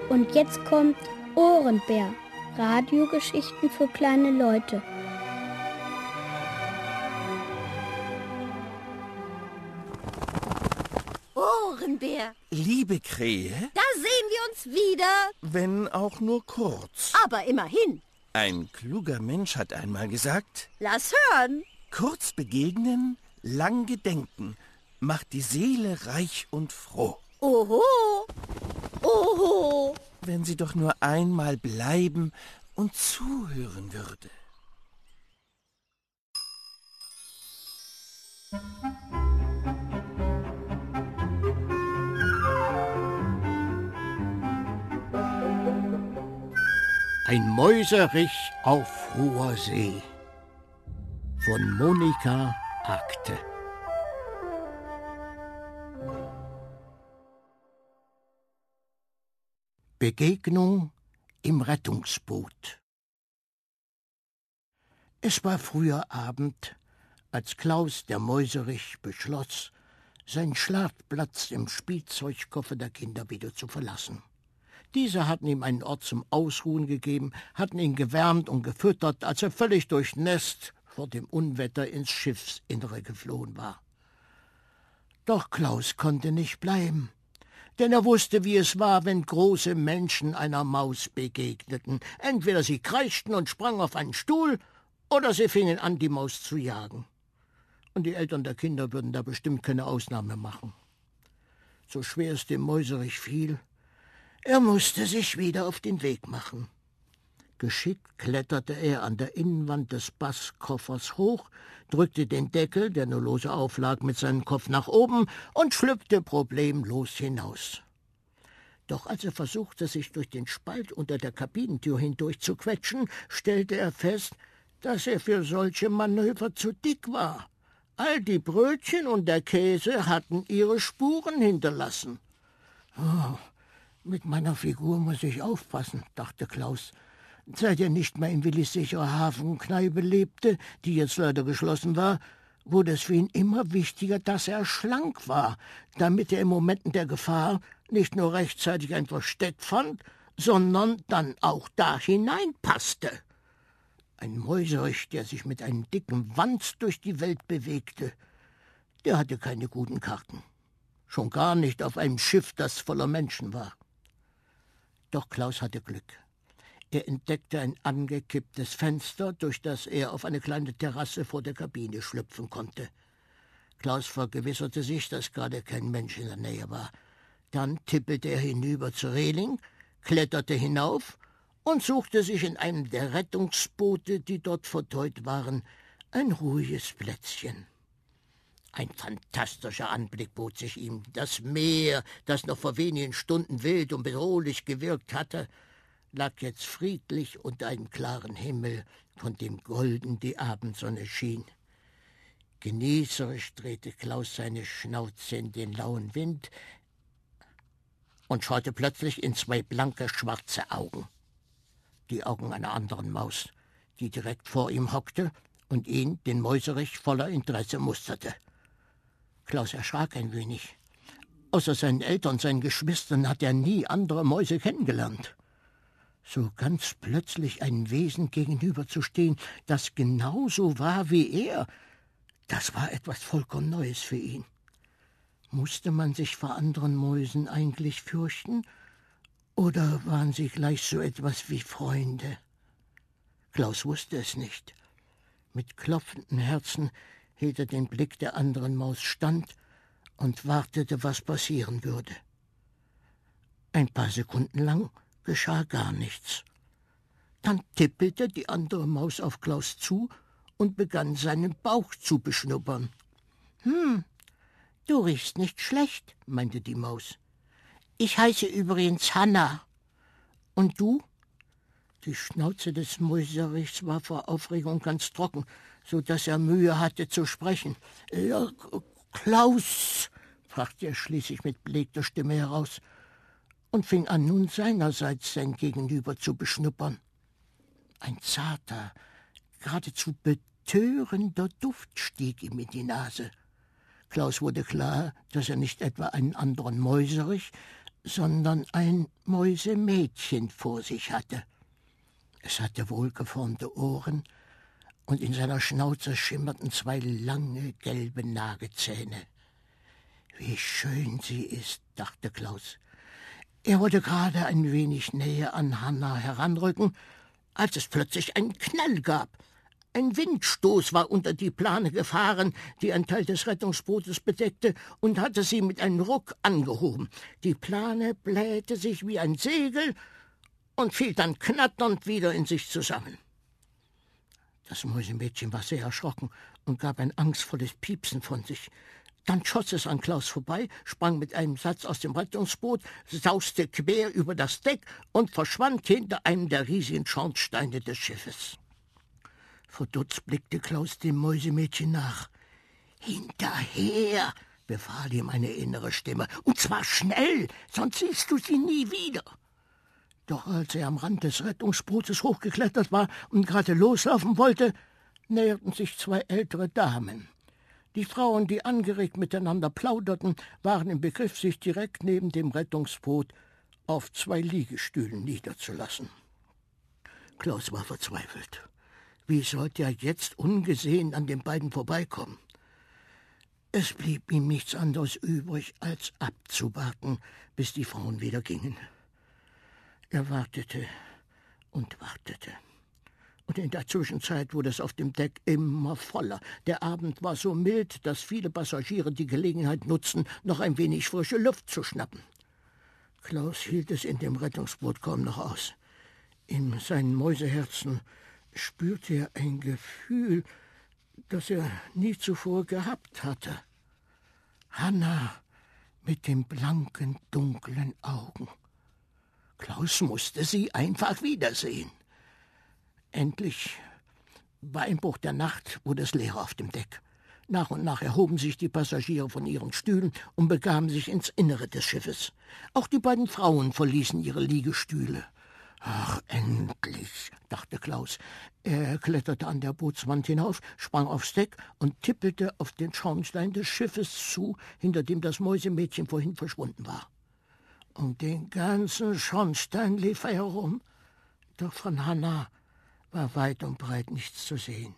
Und jetzt kommt Ohrenbär. Radiogeschichten für kleine Leute. Ohrenbär. Liebe Krähe? Da sehen wir uns wieder. Wenn auch nur kurz. Aber immerhin. Ein kluger Mensch hat einmal gesagt: Lass hören. Kurz begegnen, lang gedenken, macht die Seele reich und froh. Oho. Oho. Wenn sie doch nur einmal bleiben und zuhören würde. Ein Mäuserich auf hoher See von Monika Agthe. Begegnung im Rettungsboot. Es war früher Abend, als Klaus der Mäuserich beschloss, seinen Schlafplatz im Spielzeugkoffer der Kinder wieder zu verlassen. Diese hatten ihm einen Ort zum Ausruhen gegeben, hatten ihn gewärmt und gefüttert, als er völlig durchnässt vor dem Unwetter ins Schiffsinnere geflohen war. Doch Klaus konnte nicht bleiben, denn er wusste, wie es war, wenn große Menschen einer Maus begegneten. Entweder sie kreischten und sprangen auf einen Stuhl, oder sie fingen an, die Maus zu jagen. Und die Eltern der Kinder würden da bestimmt keine Ausnahme machen. So schwer es dem Mäuserich fiel, er musste sich wieder auf den Weg machen. Geschickt kletterte er an der Innenwand des Basskoffers hoch, drückte den Deckel, der nur lose auflag, mit seinem Kopf nach oben und schlüpfte problemlos hinaus. Doch als er versuchte, sich durch den Spalt unter der Kabinentür hindurch zu quetschen, stellte er fest, dass er für solche Manöver zu dick war. All die Brötchen und der Käse hatten ihre Spuren hinterlassen. Oh, mit meiner Figur muss ich aufpassen, dachte Klaus. Seit er nicht mehr in Willis sicherer Hafenkneipe lebte, die jetzt leider geschlossen war, wurde es für ihn immer wichtiger, dass er schlank war, damit er in Momenten der Gefahr nicht nur rechtzeitig ein Versteck fand, sondern dann auch da hineinpasste. Ein Mäuserich, der sich mit einem dicken Wanz durch die Welt bewegte, der hatte keine guten Karten. Schon gar nicht auf einem Schiff, das voller Menschen war. Doch Klaus hatte Glück. Er entdeckte ein angekipptes Fenster, durch das er auf eine kleine Terrasse vor der Kabine schlüpfen konnte. Klaus vergewisserte sich, dass gerade kein Mensch in der Nähe war. Dann tippelte er hinüber zur Reling, kletterte hinauf und suchte sich in einem der Rettungsboote, die dort verteut waren, ein ruhiges Plätzchen. Ein fantastischer Anblick bot sich ihm. Das Meer, das noch vor wenigen Stunden wild und bedrohlich gewirkt hatte, lag jetzt friedlich unter einem klaren Himmel, von dem golden die Abendsonne schien. Genießerisch drehte Klaus seine Schnauze in den lauen Wind und schaute plötzlich in zwei blanke, schwarze Augen. Die Augen einer anderen Maus, die direkt vor ihm hockte und ihn, den Mäuserich, voller Interesse musterte. Klaus erschrak ein wenig. Außer seinen Eltern und seinen Geschwistern hat er nie andere Mäuse kennengelernt. So ganz plötzlich einem Wesen gegenüberzustehen, das genauso war wie er, das war etwas vollkommen Neues für ihn. Musste man sich vor anderen Mäusen eigentlich fürchten, oder waren sie gleich so etwas wie Freunde? Klaus wusste es nicht. Mit klopfendem Herzen hielt er den Blick der anderen Maus stand und wartete, was passieren würde. Ein paar Sekunden lang geschah gar nichts. Dann tippelte die andere Maus auf Klaus zu und begann, seinen Bauch zu beschnuppern. Du riechst nicht schlecht, meinte die Maus. Ich heiße übrigens Hanna. Und du? Die Schnauze des Mäuserichs war vor Aufregung ganz trocken, so dass er Mühe hatte zu sprechen. Ja, Klaus, brachte er schließlich mit belegter Stimme heraus und fing an, nun seinerseits sein Gegenüber zu beschnuppern. Ein zarter, geradezu betörender Duft stieg ihm in die Nase. Klaus wurde klar, dass er nicht etwa einen anderen Mäuserich, sondern ein Mäusemädchen vor sich hatte. Es hatte wohlgeformte Ohren und in seiner Schnauze schimmerten 2 lange gelbe Nagezähne. »Wie schön sie ist«, dachte Klaus. Er wollte gerade ein wenig näher an Hanna heranrücken, als es plötzlich einen Knall gab. Ein Windstoß war unter die Plane gefahren, die ein Teil des Rettungsbootes bedeckte, und hatte sie mit einem Ruck angehoben. Die Plane blähte sich wie ein Segel und fiel dann knatternd wieder in sich zusammen. Das Mäusemädchen war sehr erschrocken und gab ein angstvolles Piepsen von sich. Dann schoss es an Klaus vorbei, sprang mit einem Satz aus dem Rettungsboot, sauste quer über das Deck und verschwand hinter einem der riesigen Schornsteine des Schiffes. Verdutzt blickte Klaus dem Mäusemädchen nach. »Hinterher«, befahl ihm eine innere Stimme, »und zwar schnell, sonst siehst du sie nie wieder.« Doch als er am Rand des Rettungsbootes hochgeklettert war und gerade loslaufen wollte, näherten sich 2 ältere Damen. Die Frauen, die angeregt miteinander plauderten, waren im Begriff, sich direkt neben dem Rettungsboot auf 2 Liegestühlen niederzulassen. Klaus war verzweifelt. Wie sollte er jetzt ungesehen an den beiden vorbeikommen? Es blieb ihm nichts anderes übrig, als abzuwarten, bis die Frauen wieder gingen. Er wartete und wartete. Und in der Zwischenzeit wurde es auf dem Deck immer voller. Der Abend war so mild, dass viele Passagiere die Gelegenheit nutzten, noch ein wenig frische Luft zu schnappen. Klaus hielt es in dem Rettungsboot kaum noch aus. In seinem Mäuseherzen spürte er ein Gefühl, das er nie zuvor gehabt hatte. Hanna mit den blanken, dunklen Augen. Klaus musste sie einfach wiedersehen. Endlich, bei Einbruch der Nacht, wurde es leer auf dem Deck. Nach und nach erhoben sich die Passagiere von ihren Stühlen und begaben sich ins Innere des Schiffes. Auch die beiden Frauen verließen ihre Liegestühle. »Ach, endlich«, dachte Klaus. Er kletterte an der Bootswand hinauf, sprang aufs Deck und tippelte auf den Schornstein des Schiffes zu, hinter dem das Mäusemädchen vorhin verschwunden war. Um den ganzen Schornstein lief er herum, doch von Hanna war weit und breit nichts zu sehen.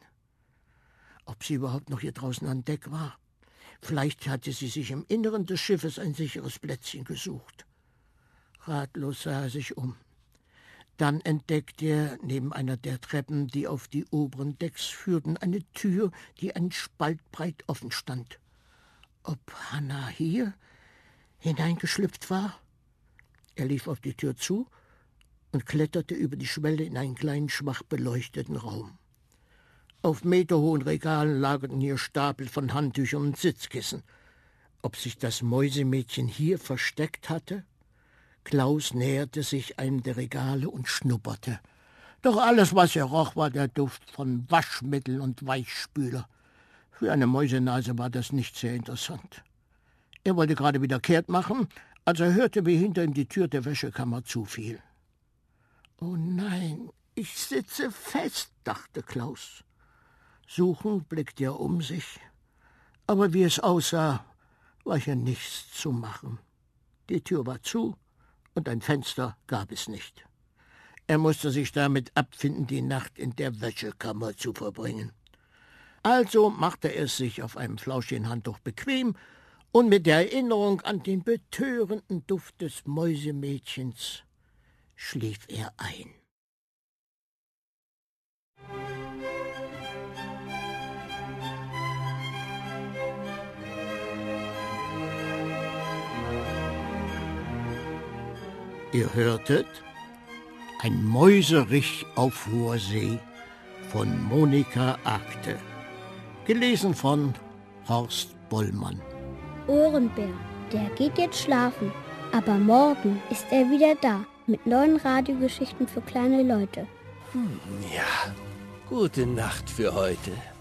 Ob sie überhaupt noch hier draußen an Deck war? Vielleicht hatte sie sich im Inneren des Schiffes ein sicheres Plätzchen gesucht. Ratlos sah er sich um. Dann entdeckte er neben einer der Treppen, die auf die oberen Decks führten, eine Tür, die einen Spalt breit offen stand. Ob Hanna hier hineingeschlüpft war? Er lief auf die Tür zu und kletterte über die Schwelle in einen kleinen, schwach beleuchteten Raum. Auf meterhohen Regalen lagerten hier Stapel von Handtüchern und Sitzkissen. Ob sich das Mäusemädchen hier versteckt hatte? Klaus näherte sich einem der Regale und schnupperte. Doch alles, was er roch, war der Duft von Waschmittel und Weichspüler. Für eine Mäusenase war das nicht sehr interessant. Er wollte gerade wieder kehrt machen, als er hörte, wie hinter ihm die Tür der Wäschekammer zufiel. »Oh nein, ich sitze fest«, dachte Klaus. Suchend blickte er um sich, aber wie es aussah, war hier nichts zu machen. Die Tür war zu und ein Fenster gab es nicht. Er musste sich damit abfinden, die Nacht in der Wäschekammer zu verbringen. Also machte er es sich auf einem flauschigen Handtuch bequem und mit der Erinnerung an den betörenden Duft des Mäusemädchens schlief er ein. Ihr hörtet Ein Mäuserich auf hoher See von Monika Agthe, gelesen von Horst Bollmann. Ohrenbär, der geht jetzt schlafen, aber morgen ist er wieder da mit neuen Radiogeschichten für kleine Leute. Ja, gute Nacht für heute.